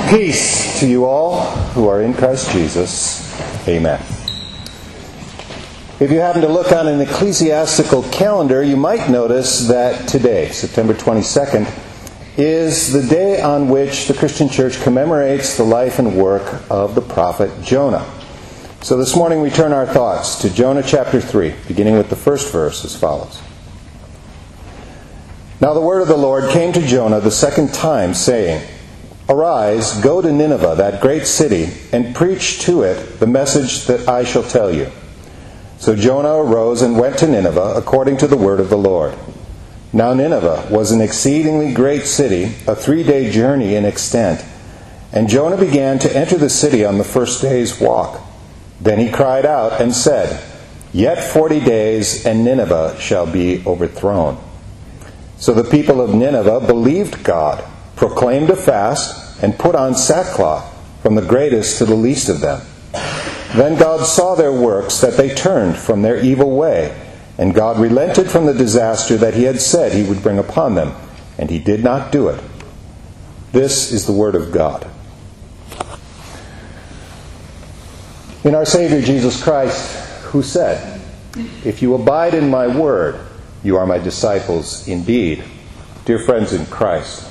Peace to you all who are in Christ Jesus. Amen. If you happen to look on an ecclesiastical calendar, you might notice that today, September 22nd, is the day on which the Christian Church commemorates the life and work of the prophet Jonah. So this morning we turn our thoughts to Jonah chapter 3, beginning with the first verse as follows. Now the word of the Lord came to Jonah the second time, saying, Arise, go to Nineveh, that great city, and preach to it the message that I shall tell you. So Jonah arose and went to Nineveh, according to the word of the Lord. Now Nineveh was an exceedingly great city, a 3-day journey in extent. And Jonah began to enter the city on the first day's walk. Then he cried out and said, Yet 40 days, and Nineveh shall be overthrown. So the people of Nineveh believed God, proclaimed a fast, and put on sackcloth, from the greatest to the least of them. Then God saw their works, that they turned from their evil way, and God relented from the disaster that he had said he would bring upon them, and he did not do it. This is the word of God. In our Savior Jesus Christ, who said, If you abide in my word, you are my disciples indeed. Dear friends in Christ,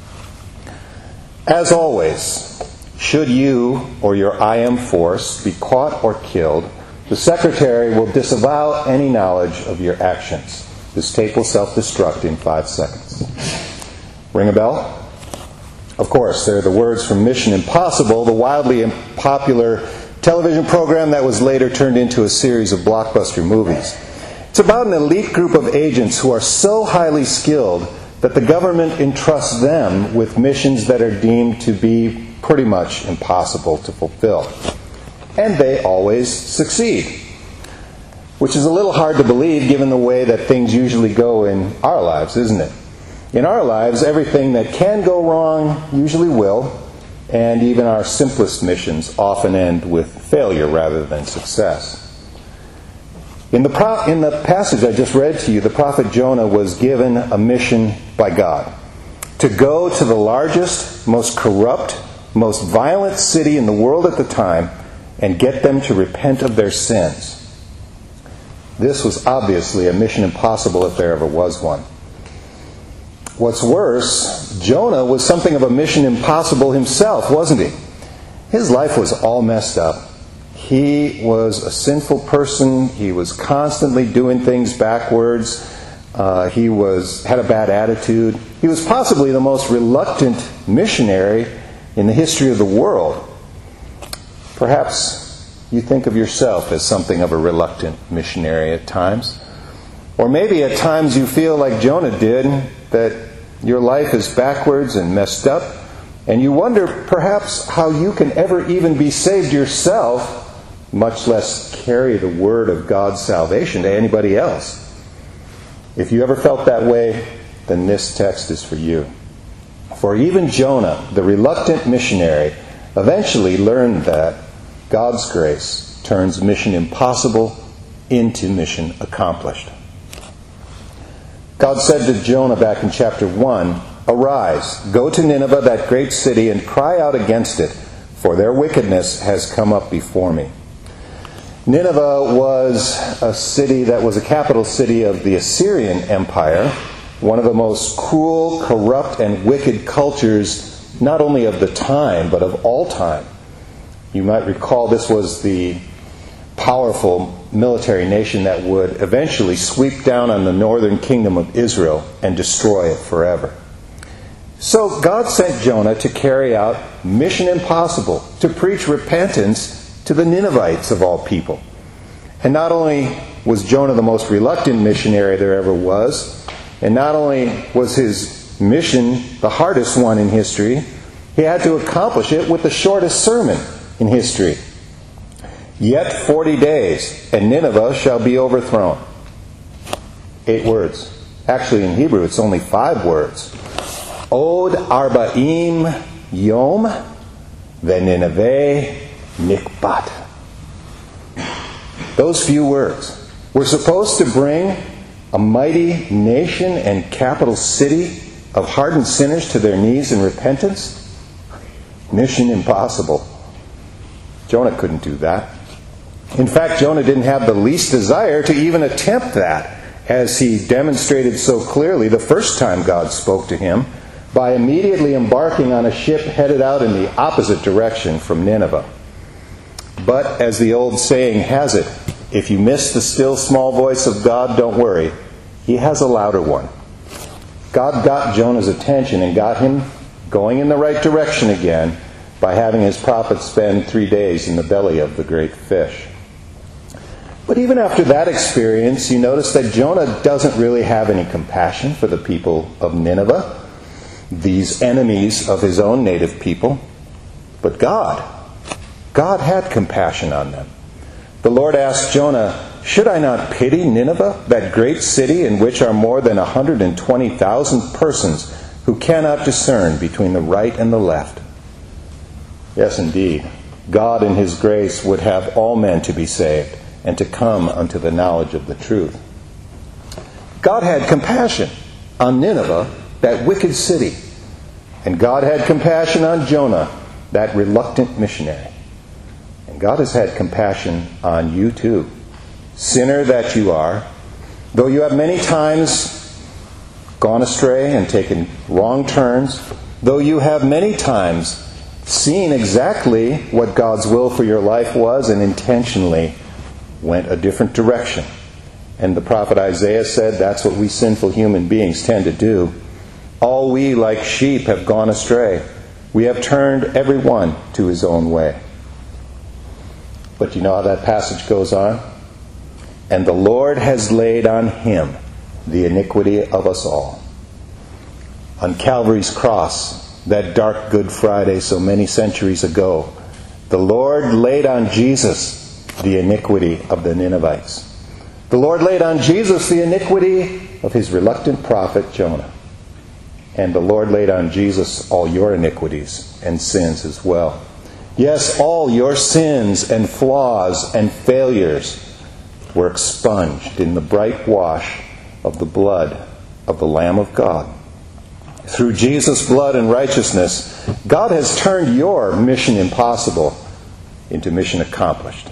as always, should you or your IM force be caught or killed, the Secretary will disavow any knowledge of your actions. This tape will self-destruct in 5 seconds. Ring a bell? Of course, they're the words from Mission Impossible, the wildly popular television program that was later turned into a series of blockbuster movies. It's about an elite group of agents who are so highly skilled that the government entrusts them with missions that are deemed to be pretty much impossible to fulfill. And they always succeed. Which is a little hard to believe given the way that things usually go in our lives, isn't it? In our lives, everything that can go wrong usually will, and even our simplest missions often end with failure rather than success. In the passage I just read to you, the prophet Jonah was given a mission by God to go to the largest, most corrupt, most violent city in the world at the time and get them to repent of their sins. This was obviously a mission impossible if there ever was one. What's worse, Jonah was something of a mission impossible himself, wasn't he? His life was all messed up. He was a sinful person. He was constantly doing things backwards. He had a bad attitude. He was possibly the most reluctant missionary in the history of the world. Perhaps you think of yourself as something of a reluctant missionary at times. Or maybe at times you feel like Jonah did, that your life is backwards and messed up, and you wonder perhaps how you can ever even be saved yourself, much less carry the word of God's salvation to anybody else. If you ever felt that way, then this text is for you. For even Jonah, the reluctant missionary, eventually learned that God's grace turns mission impossible into mission accomplished. God said to Jonah back in chapter 1, Arise, go to Nineveh, that great city, and cry out against it, for their wickedness has come up before me. Nineveh was a city that was a capital city of the Assyrian Empire, one of the most cruel, corrupt, and wicked cultures, not only of the time, but of all time. You might recall this was the powerful military nation that would eventually sweep down on the northern kingdom of Israel and destroy it forever. So God sent Jonah to carry out mission impossible, to preach repentance to the Ninevites of all people. And not only was Jonah the most reluctant missionary there ever was, and not only was his mission the hardest one in history, he had to accomplish it with the shortest sermon in history. Yet 40 days, and Nineveh shall be overthrown. 8 words. Actually, in Hebrew, it's only 5 words. Od arba'im yom veNineveh nikbat. Those few words were supposed to bring a mighty nation and capital city of hardened sinners to their knees in repentance. Mission impossible. Jonah couldn't do that. In fact, Jonah didn't have the least desire to even attempt that, as he demonstrated so clearly the first time God spoke to him by immediately embarking on a ship headed out in the opposite direction from Nineveh. But as the old saying has it, if you miss the still small voice of God, don't worry. He has a louder one. God got Jonah's attention and got him going in the right direction again by having his prophet spend 3 days in the belly of the great fish. But even after that experience, you notice that Jonah doesn't really have any compassion for the people of Nineveh, these enemies of his own native people. But God had compassion on them. The Lord asked Jonah, "Should I not pity Nineveh, that great city in which are more than 120,000 persons who cannot discern between the right and the left?" Yes, indeed. God in His grace would have all men to be saved and to come unto the knowledge of the truth. God had compassion on Nineveh, that wicked city. And God had compassion on Jonah, that reluctant missionary. And God has had compassion on you too, sinner that you are. Though you have many times gone astray and taken wrong turns, though you have many times seen exactly what God's will for your life was and intentionally went a different direction. And the prophet Isaiah said that's what we sinful human beings tend to do. All we like sheep have gone astray. We have turned every one to his own way. But you know how that passage goes on? And the Lord has laid on him the iniquity of us all. On Calvary's cross, that dark Good Friday so many centuries ago, the Lord laid on Jesus the iniquity of the Ninevites. The Lord laid on Jesus the iniquity of his reluctant prophet Jonah. And the Lord laid on Jesus all your iniquities and sins as well. Yes, all your sins and flaws and failures were expunged in the bright wash of the blood of the Lamb of God. Through Jesus' blood and righteousness, God has turned your mission impossible into mission accomplished.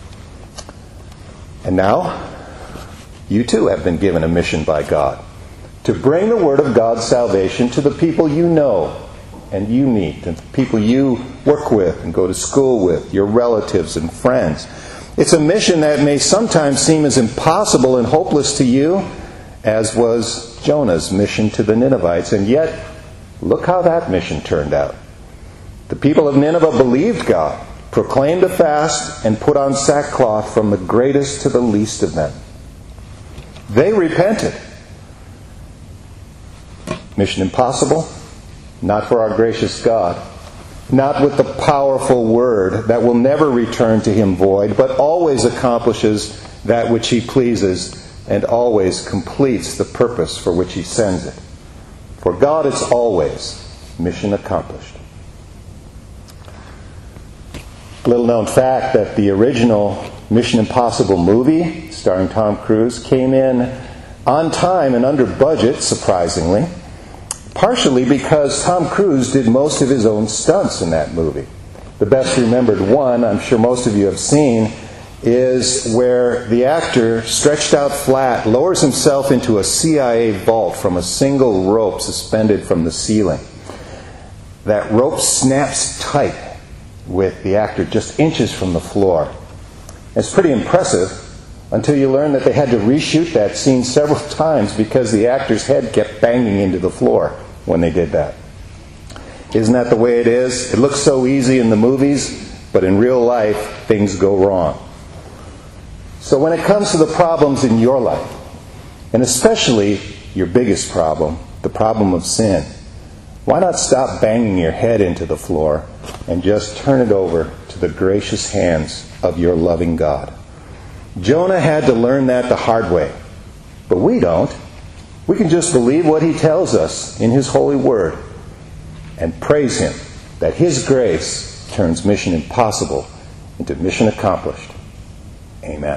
And now, you too have been given a mission by God to bring the word of God's salvation to the people you know and you meet, and the people you work with and go to school with, your relatives and friends. It's a mission that may sometimes seem as impossible and hopeless to you as was Jonah's mission to the Ninevites, and yet, look how that mission turned out. The people of Nineveh believed God, proclaimed a fast, and put on sackcloth from the greatest to the least of them. They repented. Mission impossible? Not for our gracious God. Not with the powerful word that will never return to him void, but always accomplishes that which he pleases and always completes the purpose for which he sends it. For God, it's always mission accomplished. Little known fact that the original Mission Impossible movie, starring Tom Cruise, came in on time and under budget, surprisingly, partially because Tom Cruise did most of his own stunts in that movie. The best remembered one, I'm sure most of you have seen, is where the actor, stretched out flat, lowers himself into a CIA vault from a single rope suspended from the ceiling. That rope snaps tight with the actor just inches from the floor. It's pretty impressive until you learn that they had to reshoot that scene several times because the actor's head kept banging into the floor when they did that. Isn't that the way it is? It looks so easy in the movies, but in real life, things go wrong. So when it comes to the problems in your life, and especially your biggest problem, the problem of sin, why not stop banging your head into the floor and just turn it over to the gracious hands of your loving God? Jonah had to learn that the hard way, but we don't. We can just believe what he tells us in his holy word and praise him that his grace turns mission impossible into mission accomplished. Amen.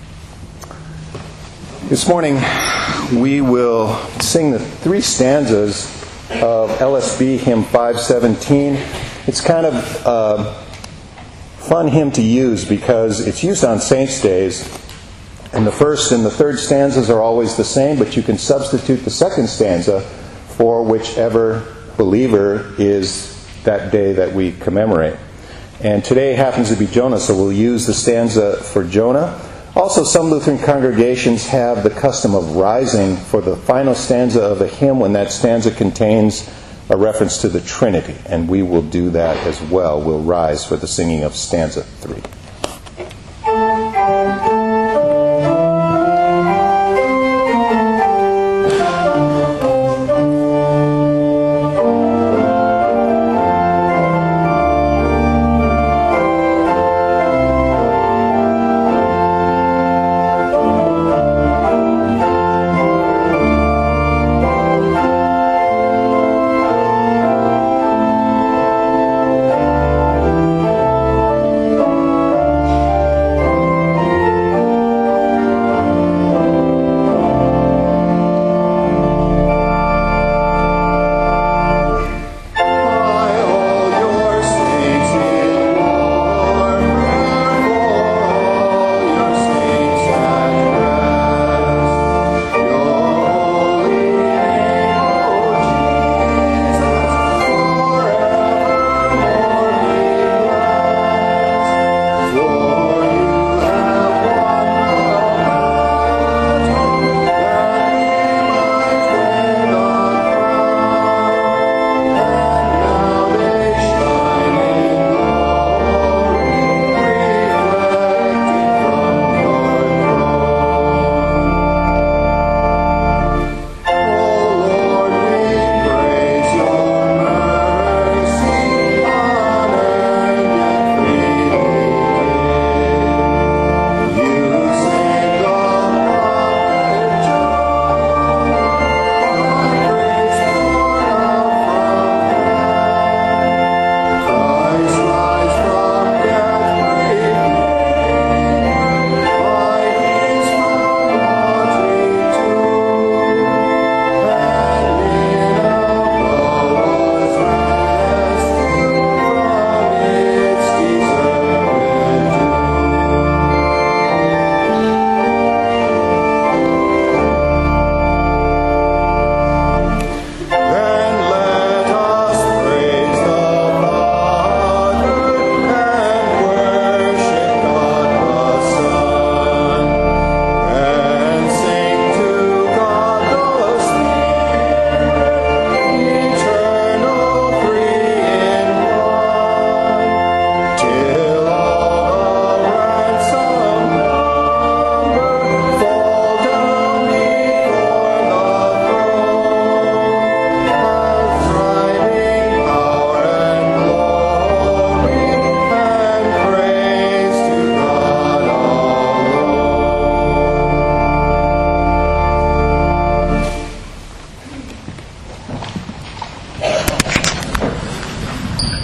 This morning we will sing the 3 stanzas of LSB Hymn 517. It's kind of fun hymn to use because it's used on saints' days, and the first and the third stanzas are always the same, but you can substitute the second stanza for whichever believer is that day that we commemorate. And today happens to be Jonah, so we'll use the stanza for Jonah. Also, some Lutheran congregations have the custom of rising for the final stanza of a hymn when that stanza contains a reference to the Trinity, and we will do that as well. We'll rise for the singing of stanza 3.